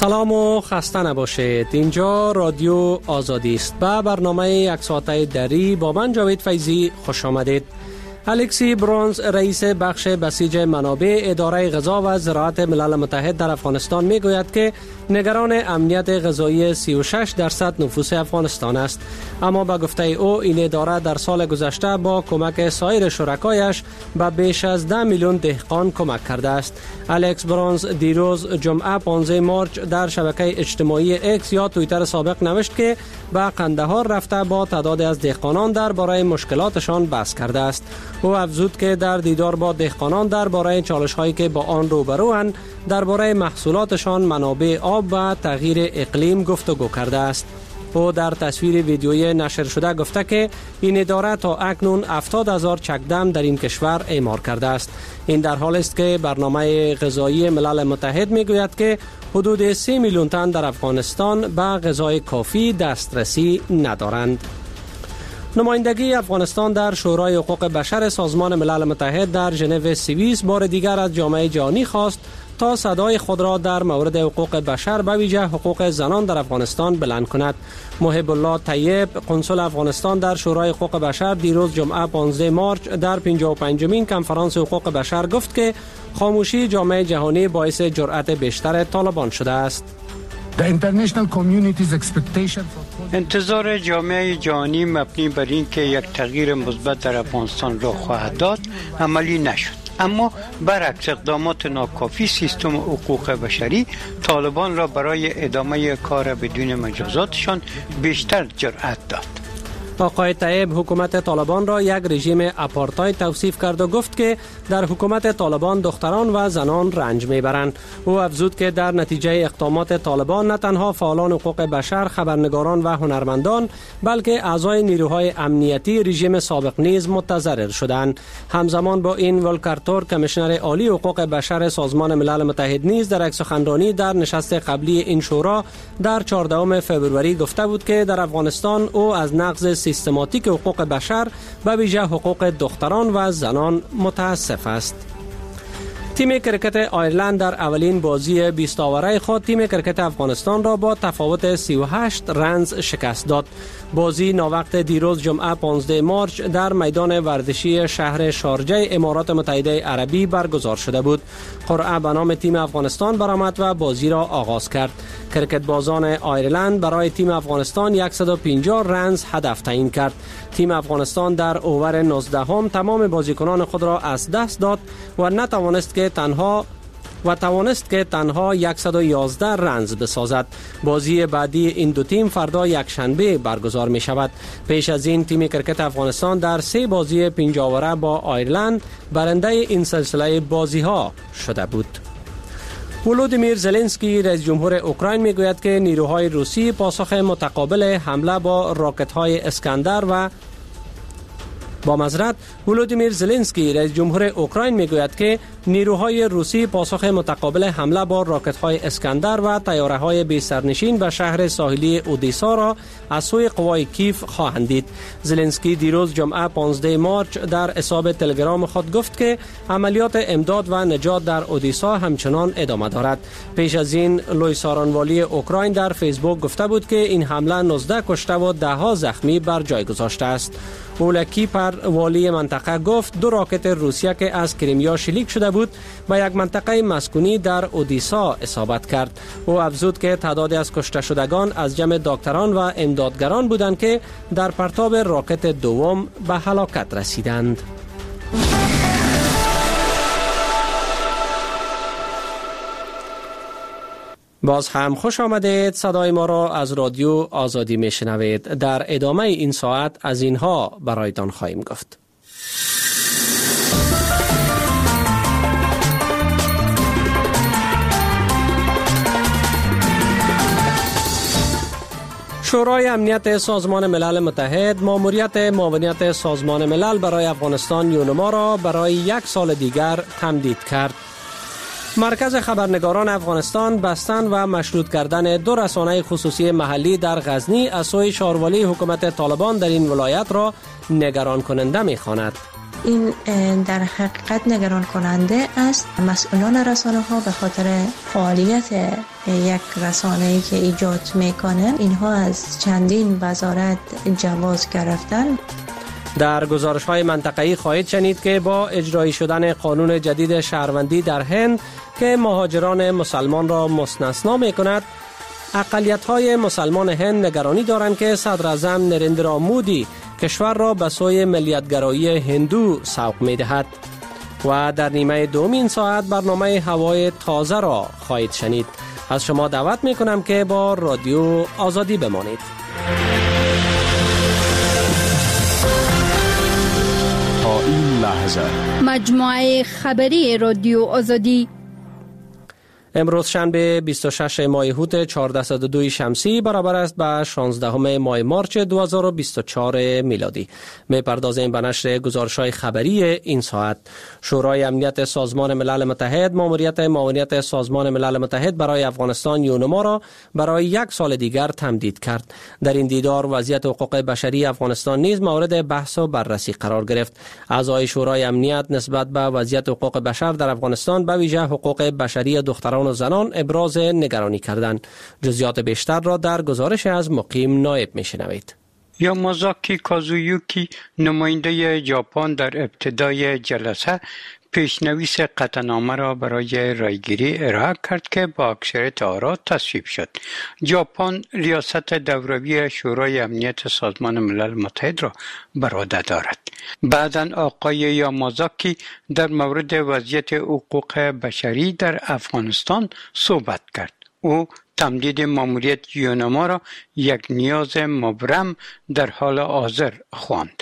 سلام و خسته نباشید. اینجا رادیو آزادی است. به برنامه یک ساعته دری با من جاوید فیضی خوش آمدید. الکسی برونز رئیس بخش بسیج منابع اداره غذا و زراعت ملل متحد در افغانستان می گوید که نگران امنیت غذایی 36% نفوس افغانستان است، اما به گفته او این اداره در سال گذشته با کمک سایر شرکایش به بیش از 10 میلیون دهقان کمک کرده است. الکس برونز دیروز جمعه 15 مارچ در شبکه اجتماعی اکس یا توییتر سابق نوشت که به قندهار رفته با تعداد از دهقانان درباره مشکلاتشان بحث کرده است. او افزود که در دیدار با دهقانان درباره چالش‌هایی که با آن روبروند درباره محصولاتشان، منابع آب و تغییر اقلیم گفتگو کرده است. او در تصویر ویدیویی نشر شده گفته که این اداره تا اکنون 70,000 چکدم در این کشور اعمار کرده است. این در حال است که برنامه غذایی ملل متحد میگوید که حدود 3 میلیون تن در افغانستان به غذای کافی دسترسی ندارند. نمایندگی افغانستان در شورای حقوق بشر سازمان ملل متحد در ژنو سوئیس بار دیگر از جامعه جهانی خواست تا صدای خود را در مورد حقوق بشر به ویژه حقوق زنان در افغانستان بلند کند. محب الله طیب قنصل افغانستان در شورای حقوق بشر دیروز جمعه 15 مارچ در 55مین کنفرانس حقوق بشر گفت که خاموشی جامعه جهانی باعث جرأت بیشتر طالبان شده است. انتظار جامعه جهانی مبنی بر این که یک تغییر مثبت در افغانستان را خواهد داد عملی نشد، اما برعکس اقدامات ناکافی سیستم حقوق بشری طالبان را برای ادامه کار بدون مجازاتشان بیشتر جرأت داد. آقای طیب حکومت طالبان را یک رژیم آپارتاید توصیف کرد و گفت که در حکومت طالبان دختران و زنان رنج میبرند. او افزود که در نتیجه اقدامات طالبان نه تنها فعالان حقوق بشر، خبرنگاران و هنرمندان بلکه اعضای نیروهای امنیتی رژیم سابق نیز متضرر شدند. همزمان با این ولکر کمیشنر عالی حقوق بشر سازمان ملل متحد نیز در یک سخنرانی در نشست قبلی این شورا در 14 فوریه گفته بود که در افغانستان او از نقض سیستماتیک حقوق بشر به ویژه حقوق دختران و زنان متاسف است. تیم کرکت آیرلند در اولین بازی 20 آوره خود تیم کرکت افغانستان را با تفاوت 38 رنز شکست داد. بازی ناوقت دیروز جمعه 15 مارچ در میدان ورزشی شهر شارجه امارات متحده عربی برگزار شده بود. قرعه به نام تیم افغانستان برآمد و بازی را آغاز کرد. کرکت بازان آیرلند برای تیم افغانستان 150 رنز هدف تعیین کرد. تیم افغانستان در اوور 19 تمام بازیکنان خود را از دست داد و توانست که تنها 111 رنز بسازد. بازی بعدی این دو تیم فردا یک شنبه برگزار می شود. پیش از این تیم کرکت افغانستان در 3 بازی 5 آوره با آیرلند برنده این سلسله بازی ها شده بود. ولودیمیر زلنسکی رئیس جمهور اوکراین می گوید که نیروهای روسی پاسخ متقابل حمله با راکت های اسکندر و ولودیمیر زلنسکی رئیس جمهور اوکراین میگوید که نیروهای روسی پاسخ متقابل حمله با راکت‌های اسکندر و طیاره‌های بی سرنشین به شهر ساحلی اودیسا را از سوی قوای کیف خواهند دید. زلنسکی دیروز جمعه 15 مارچ در حساب تلگرام خود گفت که عملیات امداد و نجات در اودیسا همچنان ادامه دارد. پیش از این لوی سارانوالی اوکراین در فیسبوک گفته بود که این حمله 19 کشته و 10 زخمی بر جای گذاشته است. اولکی پر والی منطقه گفت 2 راکت روسیه که از کریمیا شلیک شده بود به یک منطقه مسکونی در اودیسا اصابت کرد. او افزود که تعدادی از کشته شدگان از جمع دکتران و امدادگران بودند که در پرتاب راکت دوم به هلاکت رسیدند. باز هم خوش آمدید. صدای ما را از رادیو آزادی می شنوید. در ادامه این ساعت از اینها برایتان خواهیم گفت. شورای امنیت سازمان ملل متحد ماموریت معاونیت سازمان ملل برای افغانستان یونما را برای 1 سال دیگر تمدید کرد. مرکز خبرنگاران افغانستان بستن و مشروط کردن 2 رسانه خصوصی محلی در غزنی از سوی شاروالی حکومت طالبان در این ولایت را نگران کننده می‌خواند. این در حقیقت نگران کننده است. مسئولان رسانه ها به خاطر فعالیت یک رسانه‌ای که ایجاد میکنه اینها از چندین وزارت جواز گرفتن. در گزارش‌های منطقه‌ای خواهید شنید که با اجرایی شدن قانون جدید شهروندی در هند که مهاجران مسلمان را مستثنا می‌کند، اقلیت‌های مسلمان هند نگرانی دارند که صدر اعظم نریندرا مودی کشور را به سوی ملیت‌گرایی هندو سوق می‌دهد. و در نیمه دوم این ساعت برنامه هوای تازه را خواهید شنید. از شما دعوت می‌کنم که با رادیو آزادی بمانید. تا این لحظه مجموعه خبری رادیو آزادی. امروز شنبه 26 ماه هوت 1402 شمسی برابر است به 16 ماه مارچ 2024 میلادی. می‌پردازیم به نشر گزارش‌های خبری این ساعت. شورای امنیت سازمان ملل متحد معاونیت سازمان ملل متحد برای افغانستان یونما را برای 1 سال دیگر تمدید کرد. در این دیدار وضعیت حقوق بشری افغانستان نیز مورد بحث و بررسی قرار گرفت. اعضای شورای امنیت نسبت به وضعیت حقوق بشر در افغانستان به ویژه حقوق بشری دختران و زنان ابراز نگرانی کردند. جزئیات بیشتر را در گزارش از مقیم نایب میشنوید. یامازاکی کازویوکی نماینده ژاپن در ابتدای جلسه پیشنویس قطعنامه را برای رایگیری ارائه کرد که با اکثریت آرا تصویب شد. ژاپن ریاست دوروی شورای امنیت سازمان ملل متحد را بر عهده دارد. بعداً آقای یامازاکی در مورد وضعیت حقوق بشری در افغانستان صحبت کرد. او تمدید ماموریت یونما را یک نیاز مبرم در حال حاضر خواند.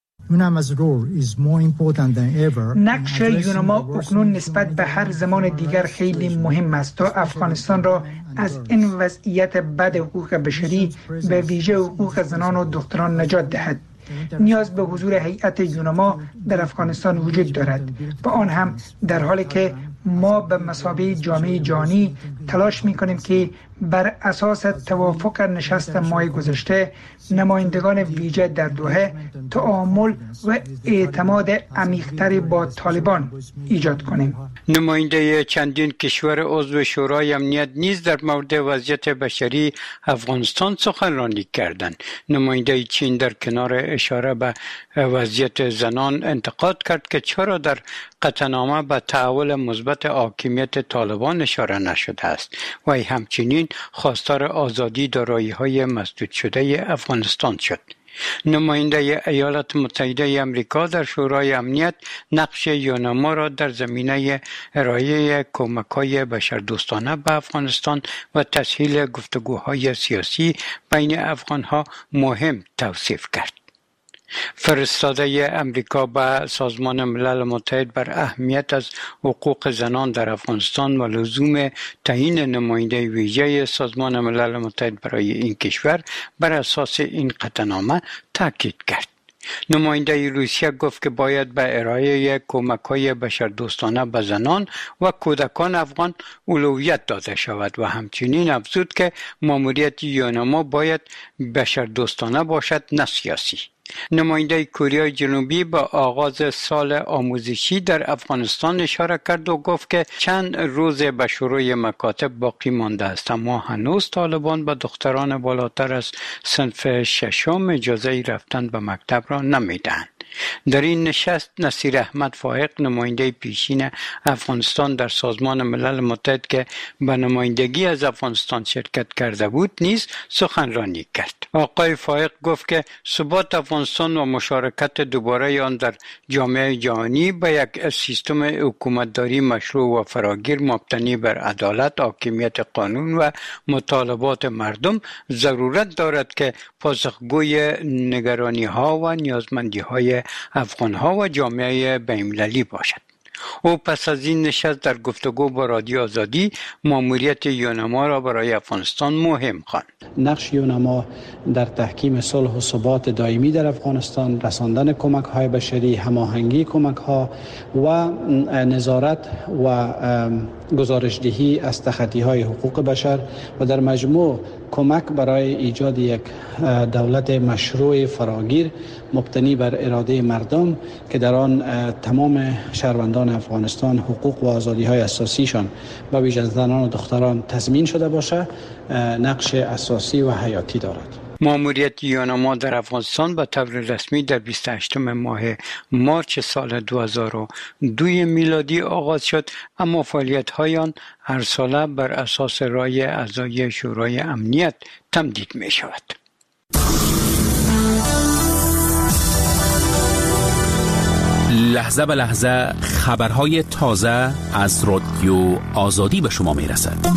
نقش یونما اکنون نسبت به هر زمان دیگر خیلی مهم است تا افغانستان را از این وضعیت بد حقوق بشری به ویژه حقوق زنان و دختران نجات دهد. نیاز به حضور هیئت یونما در افغانستان وجود دارد و آن هم در حالی که ما به مثابه جامعه جهانی تلاش می‌کنیم که بر اساس توافق نشست ماه گذشته نمایندگان ویژه در دوحه تعامل و اعتماد عمیق‌تری با طالبان ایجاد کنیم. نماینده چندین کشور عضو شورای امنیت نیز در مورد وضعیت بشری افغانستان سخنرانی کردند. نماینده چین در کنار اشاره به وضعیت زنان انتقاد کرد که چرا در قطعنامه به تحول مثبت حاکمیت طالبان اشاره نشده است و همچنین خواستار آزادی دارایی‌های مسدود شده افغانستان شد. نماینده ایالات متحده آمریکا در شورای امنیت نقش یونما را در زمینه ارائه کمک‌های بشردوستانه به افغانستان و تسهیل گفتگوهای سیاسی بین افغان‌ها مهم توصیف کرد. فرستاده امریکا به سازمان ملل متحد بر اهمیت از حقوق زنان در افغانستان و لزوم تعیین نماینده ویژه سازمان ملل متحد برای این کشور بر اساس این قطعنامه تاکید کرد. نماینده روسیه گفت که باید به ارائه کمک‌های بشردوستانه به زنان و کودکان افغان اولویت داده شود و همچنین افزود که ماموریت یونما باید بشردوستانه باشد نه سیاسی. نماینده کره جنوبی به آغاز سال آموزشی در افغانستان اشاره کرد و گفت که چند روز به شروع مکاتب باقی مانده است اما هنوز طالبان به دختران بالاتر از صنف ششم اجازه رفتن به مکتب را نمیدهند. در این نشست نصیر احمد فائق نماینده پیشین افغانستان در سازمان ملل متحد که به نمایندگی از افغانستان شرکت کرده بود نیز سخنرانی کرد. آقای فائق گفت که ثبات افغانستان و مشارکت دوباره آن در جامعه جهانی به یک سیستم حکومتداری مشروع و فراگیر مبتنی بر عدالت، حاکمیت قانون و مطالبات مردم ضرورت دارد که پاسخگوی نگرانی ها و نیازمندی های افغان ها و جامعه بین‌المللی باشد. او پس از این نشست در گفتگو با رادیو آزادی ماموریت یونما را برای افغانستان مهم خواند. نقش یونما در تحکیم صلح و ثبات دائمی در افغانستان، رساندن کمک‌های بشری، هماهنگی کمک‌ها و نظارت و گزارشدهی از تخطی‌های حقوق بشر و در مجموع کمک برای ایجاد یک دولت مشروع فراگیر مبتنی بر اراده مردم که در آن تمام شهروندان افغانستان حقوق و آزادی‌های اساسیشان و ویژه زنان و دختران تضمین شده باشه نقش اساسی و حیاتی دارد. ماموریت یوناما در افغانستان به طور رسمی در 28 ماه مارچ سال 2002 میلادی آغاز شد، اما فعالیت‌های آن هر ساله بر اساس رای اعضای شورای امنیت تمدید می شود. لحظه به لحظه خبرهای تازه از رادیو آزادی به شما می رسد.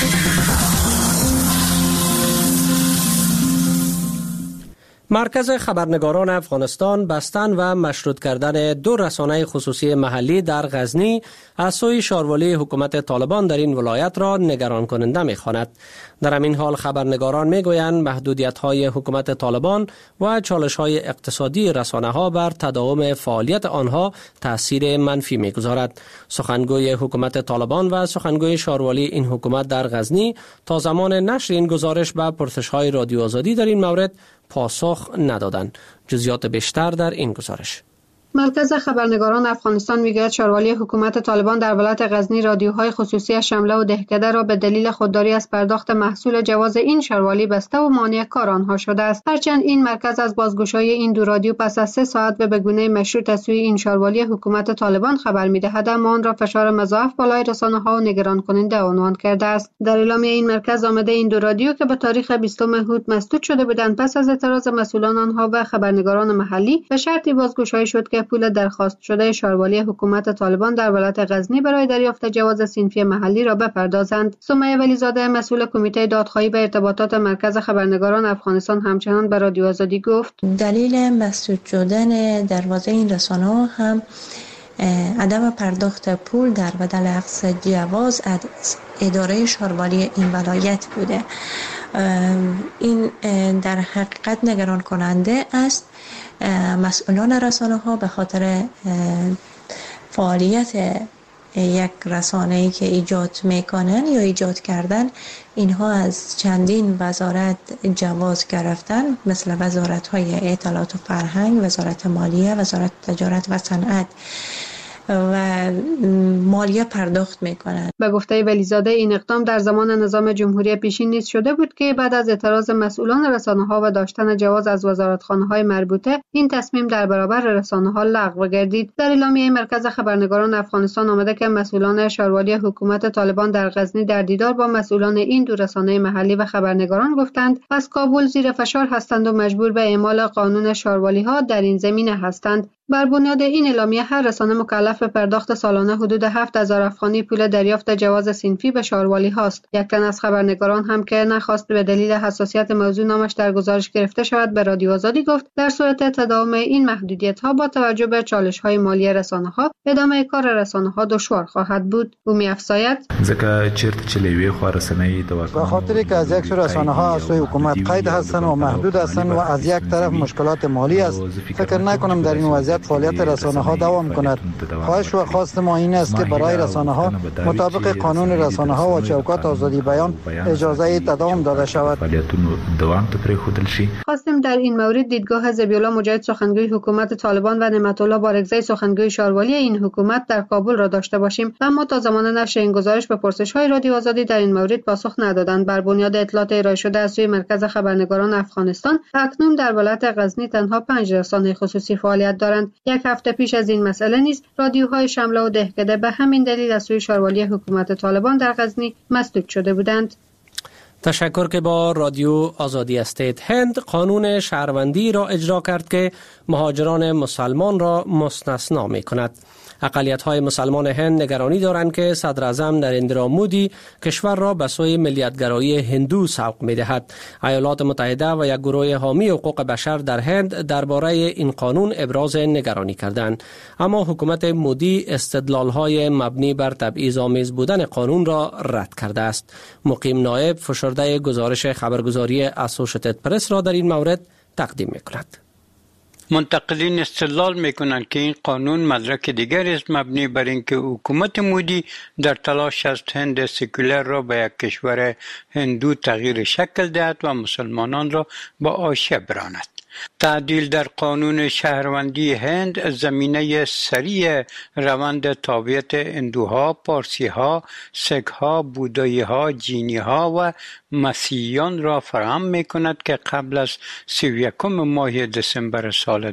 مرکز خبرنگاران افغانستان بستن و مشروط کردن 2 رسانه خصوصی محلی در غزنی از سوی شاروالی حکومت طالبان در این ولایت را نگران کننده می‌خواند. در همین حال خبرنگاران می‌گویند محدودیت‌های حکومت طالبان و چالش‌های اقتصادی رسانه‌ها بر تداوم فعالیت آنها تأثیر منفی می‌گذارد. سخنگوی حکومت طالبان و سخنگوی شاروالی این حکومت در غزنی تا زمان نشر این گزارش به پرسش‌های رادیو آزادی در این مورد پاسخ ندادند. جزئیات بیشتر در این گزارش. مرکز خبرنگاران افغانستان میگوید شاروالی حکومت طالبان در ولایت غزنی رادیوهای خصوصی شمله و دهکده را به دلیل خودداری از پرداخت محصول جواز این شاروالی بسته و مانع کار آنها شده است. هرچند این مرکز از بازگشایی این 2 رادیو پس از 3 ساعت به گونه مشروط از سوی این شاروالی حکومت طالبان خبر می‌دهد، اما آن را فشار مضاعف بالای رسانه‌ها و نگران کننده عنوان کرده است. در اعلامیه این مرکز آمده این 2 رادیو که به تاریخ 20 هوت مسدود شده بودند پس از اعتراض مسئولان آنها و خبرنگاران محلی به شرطی بازگشایی شد که پول درخواست شده شاروالی حکومت طالبان در ولایت غزنی برای دریافت جواز صنفی محلی را بپردازند. سمیه ولیزاده مسئول کمیته دادخواهی و ارتباطات مرکز خبرنگاران افغانستان همچنان به رادیو آزادی گفت دلیل مسدود شدن دروازه این رسانه‌ها هم عدم پرداخت پول در بدل اخذ جواز از اداره شاروالی این ولایت بوده. این در حقیقت نگران کننده است. مسئولان رسانه‌ها به خاطر فعالیت یک رسانه‌ای که ایجاد میکنن یا ایجاد کردن، اینها از چندین وزارت جواز گرفتن، مثل وزارت‌های اطلاعات و فرهنگ، وزارت مالیه، وزارت تجارت و صنعت و مالیه پرداخت میکنند. به گفته ولیزاده این اقدام در زمان نظام جمهوری پیشین نیز شده بود که بعد از اعتراض مسئولان رسانه‌ها و داشتن جواز از وزارتخانه‌های مربوطه این تصمیم در برابر رسانه‌ها لغو گردید. در اعلامیه مرکز خبرنگاران افغانستان آمده که مسئولان شاروالی حکومت طالبان در غزنی در دیدار با مسئولان این 2 رسانه محلی و خبرنگاران گفتند از کابل زیر فشار هستند و مجبور به اعمال قانون شاروالی‌ها در این زمینه هستند. بر بنیاد این اعلامیه هر رسانه مکلف به پرداخت سالانه حدود 7000 افغانی پول دریافت جواز صنفی به شاروالی هاست. یک تن از خبرنگاران هم که نخواست به دلیل حساسیت موضوع نامش در گزارش گرفته شود به رادیو آزادی گفت در صورت تداوم این محدودیت‌ها با توجه به چالش‌های مالی رسانه‌ها ادامه کار رسانه‌ها دشوار خواهد بود. او می‌افزاید به خاطری که از یک سو رسانه‌ها از سوی حکومت قید هستند و محدود هستند و از یک طرف مشکلات مالی است، فکر نکنم در این وضعیت فعالیت رسانه‌ها دوام کند. خواهش و خواست ما این است که برای رسانه‌ها مطابق قانون رسانه‌ها و چوکات آزادی بیان اجازه تداوم داده شود. خواستیم در این مورد دیدگاه ذبیح‌الله مجاهد سخنگوی حکومت طالبان و نعمت‌الله بارگزی سخنگوی شاروالی این حکومت در کابل را داشته باشیم، اما تا زمان نشر این گزارش به پرسش‌های رادیو آزادی در این مورد پاسخ ندادند. بر بنیاد اطلاعات ارائه شده از سوی مرکز خبرنگاران افغانستان اکنون در ولایت غزنی تنها 5 رسانه خصوصی فعالیت دارند. یک هفته پیش از این مسئله نیز رادیوهای شمله و دهکده به همین دلیل از سوی شاروالی حکومت طالبان در غزنی مسدود شده بودند. تشکر که با رادیو آزادی هستید. هند قانون شهروندی را اجرا کرد که مهاجران مسلمان را مستثنا می کند. اقلیت‌های مسلمان هند نگرانی دارند که صدر اعظم نریندرا مودی کشور را به سوی ملیت‌گرایی هندو سوق می‌دهد. ایالات متحده و یک گروه حامی حقوق بشر در هند درباره این قانون ابراز نگرانی کردند، اما حکومت مودی استدلال‌های مبنی بر تبعیض‌آمیز بودن قانون را رد کرده است. مقیم نایب فشرده گزارش خبرگزاری اسوشیتد پرس را در این مورد تقدیم می‌کند. منتقدین استدلال میکنند که این قانون مدرک دیگر است مبنی بر اینکه حکومت مودی در تلاش است هند سکولر را به یک کشور هندو تغییر شکل دهد و مسلمانان را به حاشیه براند. تعدیل در قانون شهروندی هند زمینه سریع روند تابعیت هندوها، پارسیها، سکها، بوداییها، جینیها و مسیحیان را فراهم می‌کند که قبل از 31 ماه دسامبر سال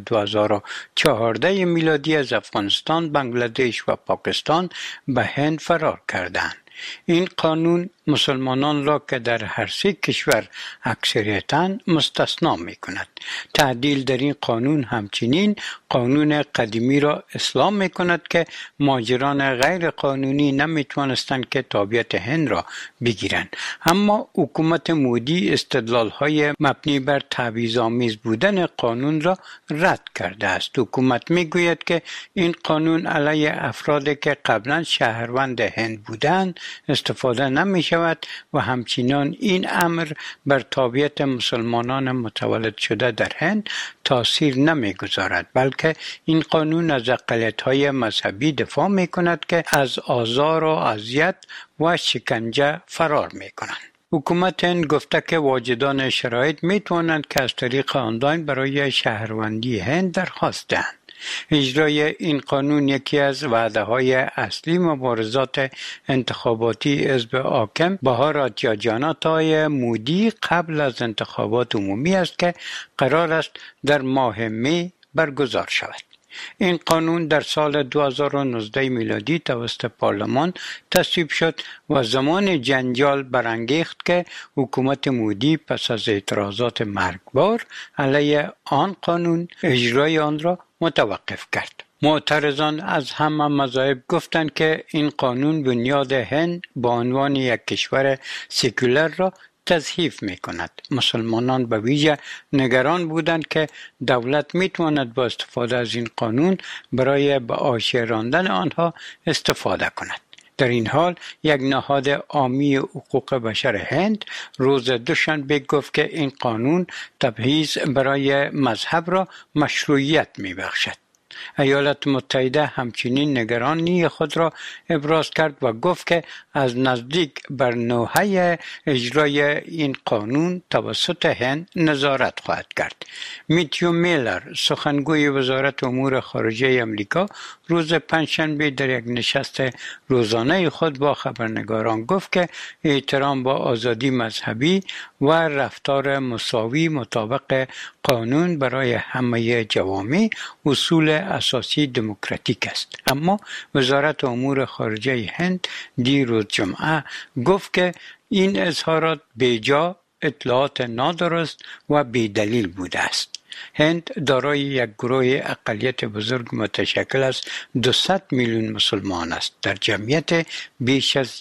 2014 میلادی از افغانستان، بنگلادش و پاکستان به هند فرار کردند. این قانون مسلمانان را که در هر سه کشور اکثریتاً مستثنا می کند. تعدیل در این قانون همچنین قانون قدیمی را اصلاح می کند که مهاجران غیر قانونی نمی توانستند که تابعیت هند را بگیرند. اما حکومت مودی استدلال های مبنی بر تبعیض‌آمیز بودن قانون را رد کرده است. حکومت می گوید که این قانون علیه افرادی که قبلا شهروند هند بودند استفاده نمی شود و همچنین این امر بر تابعیت مسلمانان متولد شده در هند تاثیر نمی گذارد، بلکه این قانون از اقلیت‌های مذهبی دفاع می کند که از آزار و اذیت و شکنجه فرار می کنند. حکومت هند گفته که واجدان شرایط می توانند که از طریق آنلاین برای شهروندی هند درخواست دهند. اجرای این قانون یکی از وعده‌های اصلی مبارزات انتخاباتی حزب حاکم بهارات جانتا مودی قبل از انتخابات عمومی است که قرار است در ماه می برگزار شود. این قانون در سال 2019 میلادی توسط پارلمان تصویب شد و زمان جنجال برانگیخت که حکومت مودی پس از اعتراضات مرگبار علیه آن قانون اجرای آن را متوقف کرد. معترضان از همه مذاهب گفتند که این قانون بنیاد هند به عنوان یک کشور سکولر را تضعیف می کند. مسلمانان به ویژه نگران بودند که دولت می تواند با استفاده از این قانون برای به حاشیه راندن آنها استفاده کند. در این حال یک نهاد عامی حقوق بشر هند روز دوشنبه گفت که این قانون تبعیض برای مذهب را مشروعیت می بخشد. ایالات متحده همچنین نگرانی خود را ابراز کرد و گفت که از نزدیک بر نوحه اجرای این قانون توسط هند نظارت خواهد کرد. میتیو میلر سخنگوی وزارت امور خارجه امریکا روز پنجشنبه در یک نشست روزانه خود با خبرنگاران گفت که احترام با آزادی مذهبی و رفتار مساوی مطابق قانون برای همه جوامع اصول اساسی دموکراتیک است. اما وزارت امور خارجه هند دیروز جمعه گفت که این اظهارات بیجا، اطلاعات نادرست و بیدلیل بوده است. هند دارای یک گروه اقلیت بزرگ متشکل از 200 میلیون مسلمان است در جمعیت بیش از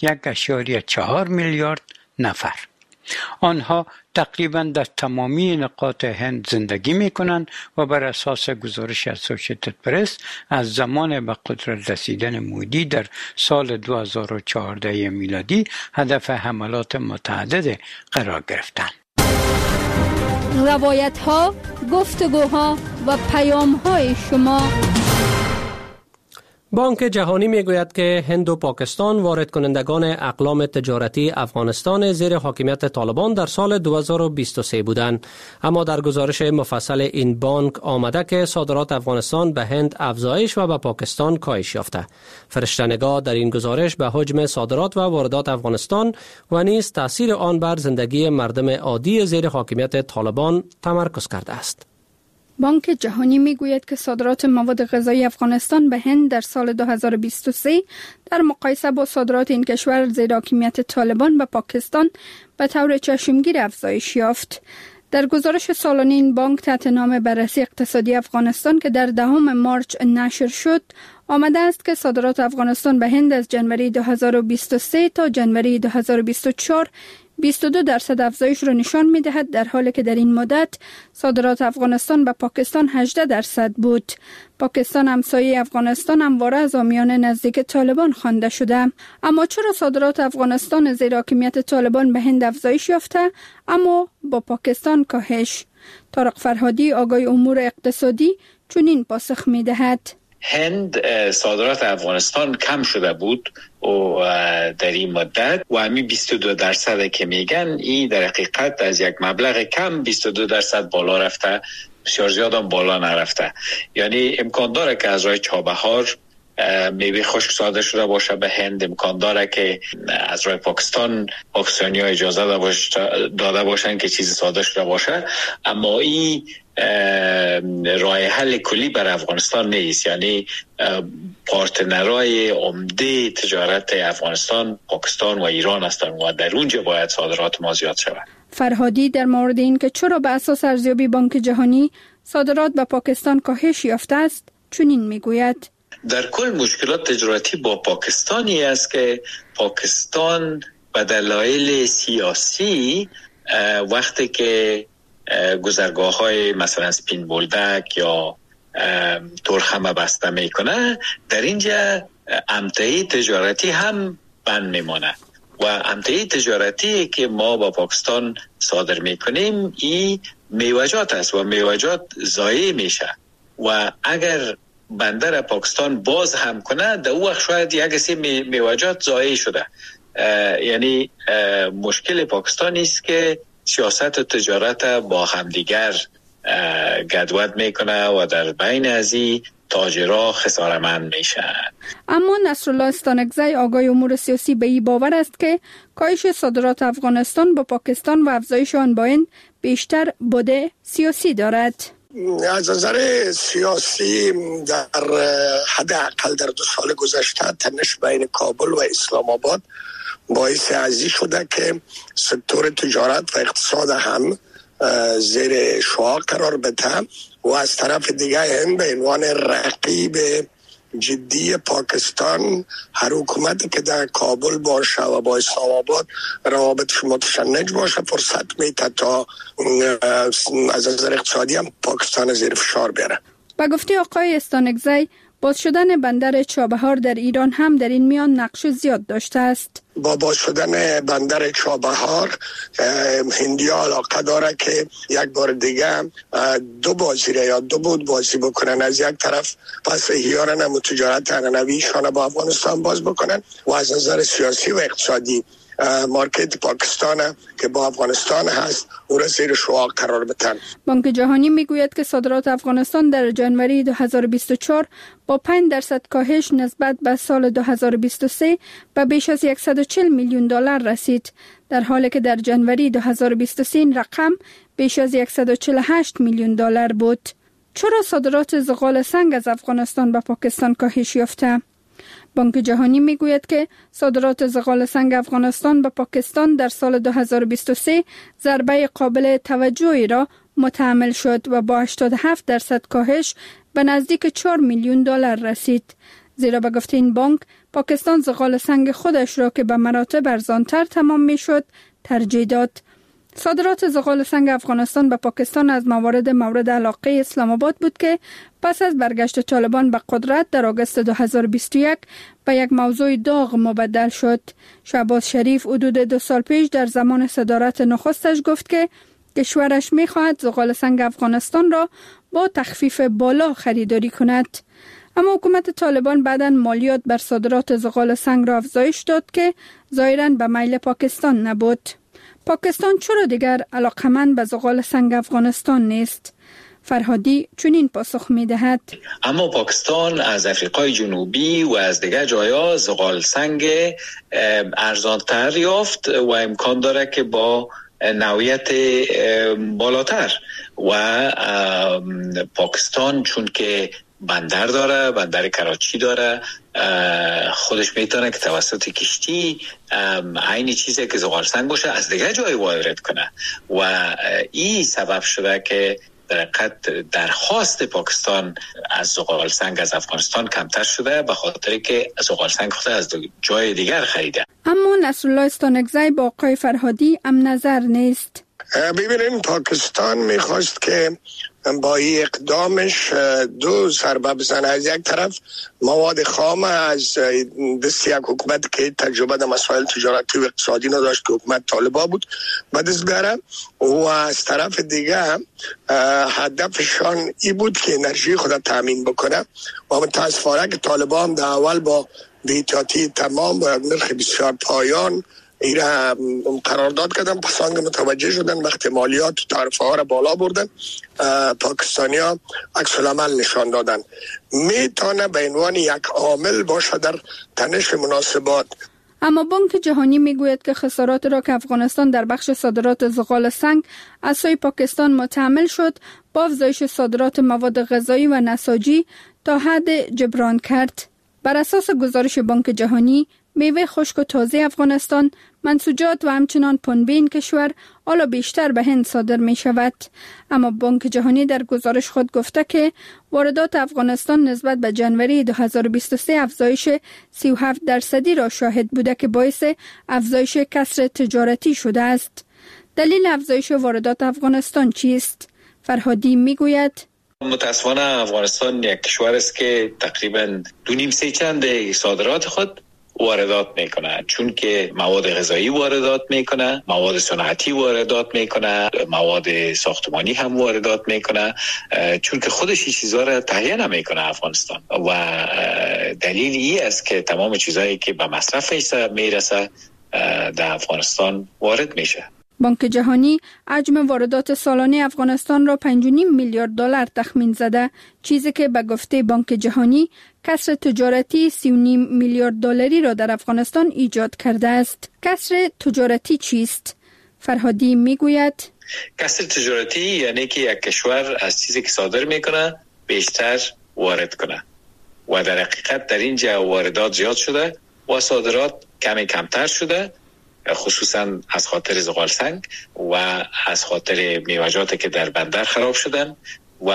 1.4 میلیارد نفر. آنها تقریبا در تمامی نقاط هند زندگی می کنند و بر اساس گزارش اسوسییتد پرس از زمان به قدرت رسیدن مودی در سال 2014 میلادی هدف حملات متعدد قرار گرفتند. روایت ها، گفتگوها و پیام های شما. بانک جهانی میگوید که هند و پاکستان وارد کنندگان اقلام تجارتی افغانستان زیر حاکمیت طالبان در سال 2023 بودند، اما در گزارش مفصل این بانک آمده که صادرات افغانستان به هند افزایش و به پاکستان کاهش یافته. فرشته‌نگار در این گزارش به حجم صادرات و واردات افغانستان و نیز تاثیر آن بر زندگی مردم عادی زیر حاکمیت طالبان تمرکز کرده است. بانک جهانی میگوید که صادرات مواد غذایی افغانستان به هند در سال 2023 در مقایسه با صادرات این کشور زیر حاکمیت طالبان به پاکستان به طور چشمگیر افزایش یافت. در گزارش سالانه این بانک تحت نام بررسی اقتصادی افغانستان که در 10 مارس نشر شد، آمده است که صادرات افغانستان به هند از جنوری 2023 تا جنوری 2024 22% افزایش را نشان می‌دهد، در حالی که در این مدت صادرات افغانستان به پاکستان 18% بود. پاکستان همسایه افغانستان همواره از حامیان نزدیک طالبان خوانده شده. اما چرا صادرات افغانستان زیر حاکمیت طالبان به هند افزایش یافته اما با پاکستان کاهش؟ طارق فرهادی آقای امور اقتصادی چنین پاسخ می دهد. هند صادرات افغانستان کم شده بود و در این مدت و همین 22% که میگن این در حقیقت از یک مبلغ کم 22% بالا رفته، بسیار زیاد هم بالا نرفته. یعنی امکان داره که از راه چابهار میوه خشک صادر شده باشه به هند، امکان داره که از راه پاکستانی ها اجازه داده باشن که چیزی صادر شده باشه، اما این راه حل کلی بر افغانستان نیست. یعنی پارتنرهای عمده تجارت افغانستان پاکستان و ایران هستند و در اونجا باید صادرات ما زیاد شود. فرهادی در مورد این که چرا به اساس ارزیابی بانک جهانی صادرات به پاکستان کاهش یافته است چنین میگوید: در کل مشکلات تجارتی با پاکستانی است که پاکستان به دلایل سیاسی وقتی که گذرگاه‌های مثلا سپین بولدک یا ترخمه بسته میکنه، در اینجا امتحی تجارتی هم بند میمانه و امتحی تجارتی که ما با پاکستان صادر میکنیم این میوجات است و میوجات ضایع میشه و اگر بندر پاکستان باز هم کنه در اون وقت شاید یک سی میوجات ضایع شده. یعنی مشکل پاکستان است که سیاست و تجارت با همدیگر گدوت میکنه و در بین ازی تاجرها خسارتمند میشن. اما نصرالله استانکزی آقای امور سیاسی به این باور است که کاهش صادرات افغانستان با پاکستان و افزایش آن با هند بیشتر بوده سیاسی دارد. از نظر سیاسی در حداقل در 2 سال گذشته تنش بین کابل و اسلام آباد باعث ازی شده که سکتور تجارت و اقتصاد هم زیر شعاع قرار بده و از طرف دیگه هند به عنوان رقیب جدی پاکستان هر حکومتی که در کابل باشه و با اسلام آباد روابطش متشنج باشه فرصت میده تا از نظر اقتصادی هم پاکستان زیر فشار بیاره. با گفته آقای استانکزی باز شدن بندر چابهار در ایران هم در این میان نقش زیاد داشته است. با باز شدن بندر چابهار هندیا علاقه داره که یک بار دیگه 2 بازی یا 2 بود بازی بکنن. از یک طرف پس احیارن هم تجارت ارنویشان با افغانستان باز بکنن و از نظر سیاسی و اقتصادی مارکت پاکستان که با افغانستان هست او را زیر شعاع قرار بدن. بانک جهانی میگوید که صادرات افغانستان در جنوری 2024 با 5% کاهش نسبت به سال 2023 به بیش از 140 میلیون دلار رسید، در حالی که در جنوری 2023 این رقم بیش از 148 میلیون دلار بود. چرا صادرات زغال سنگ از افغانستان به پاکستان کاهش یافته؟ بانک جهانی میگوید که صادرات زغال سنگ افغانستان به پاکستان در سال 2023 ضربه قابل توجهی را متحمل شد و با 87% کاهش به نزدیک 4 میلیون دلار رسید. زیرا به گفته این بانک پاکستان زغال سنگ خودش را که به مراتب ارزانتر تمام میشد ترجیح داد. صادرات زغال سنگ افغانستان به پاکستان از مورد علاقه اسلام آباد بود که پس از برگشت طالبان به قدرت در آگوست 2021 به یک موضوع داغ مبدل شد. شهباز شریف حدود 2 سال پیش در زمان صدارت نخستش گفت که کشورش می‌خواهد زغال سنگ افغانستان را با تخفیف بالا خریداری کند. اما حکومت طالبان بعداً مالیات بر صادرات زغال سنگ را افزایش داد که ظاهراً به میل پاکستان نبود. پاکستان چرا دیگر علاقمند به زغال سنگ افغانستان نیست؟ فرهادی چنین پاسخ می دهد: اما پاکستان از افریقای جنوبی و از دیگر جایا زغال سنگ ارزانتر یافت و امکان داره که با نوعیت بالاتر و پاکستان چون که بندر داره، بندر کراچی داره، خودش میتونه که توسط کشتی عین چیزی که زغال سنگ باشه از دیگه جای وارد کنه و این سبب شده که درخواست پاکستان از زغال سنگ از افغانستان کمتر شده به خاطر که زغال سنگ خود از جای دیگر خریده. اما نصرالله استانکزی با آقای فرهادی هم نظر نیست. ببینین پاکستان میخواست که با این اقدامش دو ضربه بزنه. از یک طرف مواد خام از دست یک حکومت که تجربه در مسائل تجارتی و اقتصادی نداشت که حکومت طالبان بود به دست بیاره، و از طرف دیگه هدفشان ای بود که انرژی خود تامین بکنه و متاسفانه که طالبان در اول با بی‌احتیاطی تمام و نرخ بسیار پایان ایره قرارداد کردن، پس آنگه متوجه شدن وقت مالیات و تعرفه ها را بالا بردن، پاکستانی ها عکس العمل نشان دادن. میتونه به عنوان یک عامل باشه در تنش مناسبات. اما بانک جهانی میگوید که خسارات را که افغانستان در بخش صادرات زغال سنگ از سوی پاکستان متحمل شد با افزایش صادرات مواد غذایی و نساجی تا حد جبران کرد. بر اساس گزارش بانک جهانی، میوه خشک و تازه افغانستان، منسوجات و همچنان پنبه این کشور حالا بیشتر به هند صادر می شود. اما بانک جهانی در گزارش خود گفته که واردات افغانستان نسبت به جنوری 2023 افزایش 37% را شاهد بوده که باعث افزایش کسر تجارتی شده است. دلیل افزایش واردات افغانستان چیست؟ فرهادی می گوید متاسفانه افغانستان یک کشور است که تقریبا 2.5 چند صادرات خود واردات میکنه، چون که مواد غذایی واردات میکنه، مواد صنعتی واردات میکنه، مواد ساختمانی هم واردات میکنه، چون که خودش این چیزها را تهیه نمیکنه افغانستان و دلیل این است که تمام چیزهایی که به مصرف میرسه در افغانستان وارد میشه. بانک جهانی حجم واردات سالانه افغانستان را 5.5 میلیارد دلار تخمین زده، چیزی که به گفته بانک جهانی کسر تجارتی 3.5 میلیارد دلاری را در افغانستان ایجاد کرده است. کسر تجارتی چیست؟ فرهادی میگوید کسر تجارتی یعنی که یک کشور از چیزی که صادر میکنه بیشتر وارد کنه و در حقیقت در اینجا واردات زیاد شده و صادرات کمتر شده، خصوصا از خاطر زغال سنگ و از خاطر میوه‌جاتی که در بندر خراب شدن و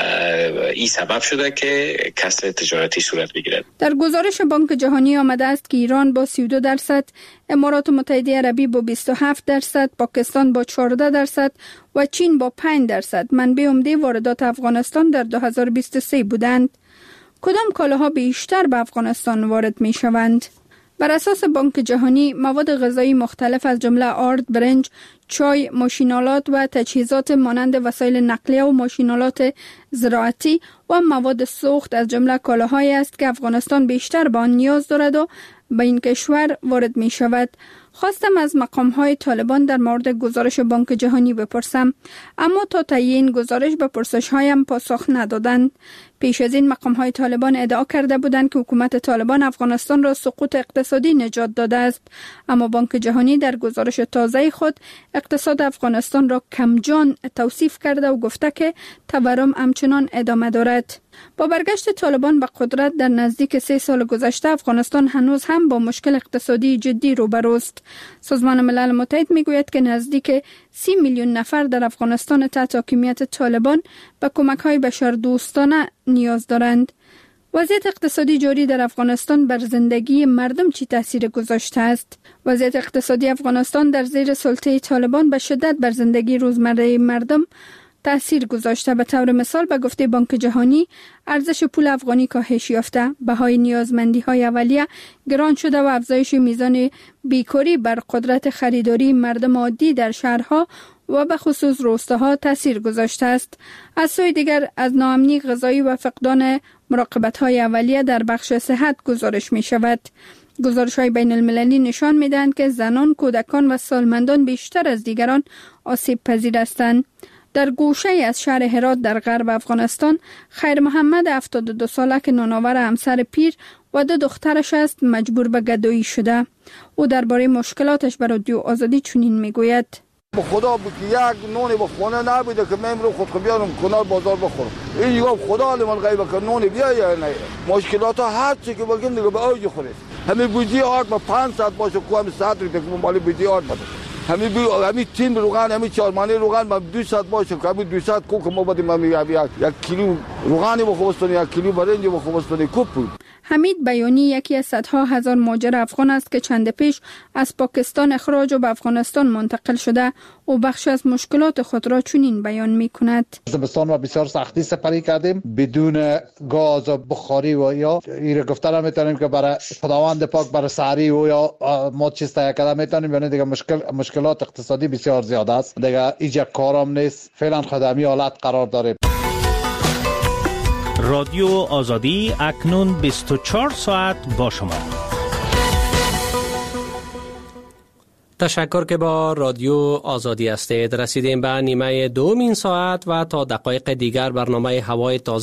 این سبب شده که کسر تجارتی صورت بگیرد. در گزارش بانک جهانی آمده است که ایران با 32%، امارات متحده عربی با 27%، پاکستان با 14% و چین با 5% منبع عمده واردات افغانستان در 2023 بودند. کدام کالاها بیشتر به افغانستان وارد می شوند؟ بر اساس بانک جهانی مواد غذایی مختلف از جمله آرد، برنج، چای، ماشینالات و تجهیزات مانند وسایل نقلیه و ماشینالات زراعتی و مواد سوخت از جمله کالاهایی است که افغانستان بیشتر به آن نیاز دارد و به این کشور وارد می شود. خواستم از مقام‌های طالبان در مورد گزارش بانک جهانی بپرسم، اما تا تعیین گزارش به پرسش‌هایم پاسخ ندادند. پیش از این مقام‌های طالبان ادعا کرده بودند که حکومت طالبان افغانستان را سقوط اقتصادی نجات داده است، اما بانک جهانی در گزارش تازه خود اقتصاد افغانستان را کمجان توصیف کرده و گفته که تورم همچنان ادامه دارد. با برگشت طالبان به قدرت در نزدیک 3 سال گذشته، افغانستان هنوز هم با مشکل اقتصادی جدی روبروست. سازمان ملل متحد میگوید که نزدیک 30 میلیون نفر در افغانستان تحت حاکمیت طالبان به کمک‌های بشردوستانه نیاز دارند. وضعیت اقتصادی جاری در افغانستان بر زندگی مردم چی تاثیر گذاشته است؟ وضعیت اقتصادی افغانستان در زیر سلطه طالبان به شدت بر زندگی روزمره مردم تأثیر گذاشته. به طور مثال به گفته بانک جهانی ارزش پول افغانی کاهش یافته، بهای نیازمندی‌های اولیه گران شده و افزایش میزان بیکاری بر قدرت خریداری مردم عادی در شهرها و به خصوص روستاها تأثیر گذاشته است. از سوی دیگر از ناامنی غذایی و فقدان مراقبت‌های اولیه در بخش صحت گزارش می شود. گزارش‌های بین المللی نشان می‌دهند که زنان، کودکان و سالمندان بیشتر از دیگران آسیب پذیر هستند. در گوشه از شهر هرات در غرب افغانستان، خیر محمد 72 ساله که نانآور همسر پیر و 2 دخترش است مجبور به گدایی شده. او درباره مشکلاتش به رادیو آزادی چنین میگوید: به خدا بود که یک نونی به خونه نبوده که من رو خود بیارم کنار بازار بخورم. این دیگه خدا لیمون غیبه که نونی بیا یا نه. مشکلات ها هر چی که بگیم دیگه به اوج خورید. همین بودی آرد با 500 باشه کو هم 100 رو که مال بودی آرد بده. همین تین روغن، همین 4 مانی روغن با 200 باشه که همین 200 کو که ما بدیم یک کیلو روغنی بخوستونی، یک کیلو برنج بخوستونی کوب بود. حمید بیانی یکی از صدها هزار مهاجر افغان است که چند پیش از پاکستان اخراج و به افغانستان منتقل شده و بخش از مشکلات خود را چنین بیان می کند. زمستان و بسیار سختی سپری کردیم بدون گاز و بخاری و یا این گفتن هم میتونیم که برای خداوند پاک برای سحری و یا ما چیز تهیه کرده میتونیم، یعنی دیگه مشکلات اقتصادی بسیار زیاد است، دیگه ایجا کارم نیست، فعلا خدمی حالت قرار داریم. رادیو آزادی اکنون 24 ساعت با شما. تشکر که با رادیو آزادی هستید. رسیدیم به نیمه دوم این ساعت و تا دقایق دیگر برنامه هوای تازه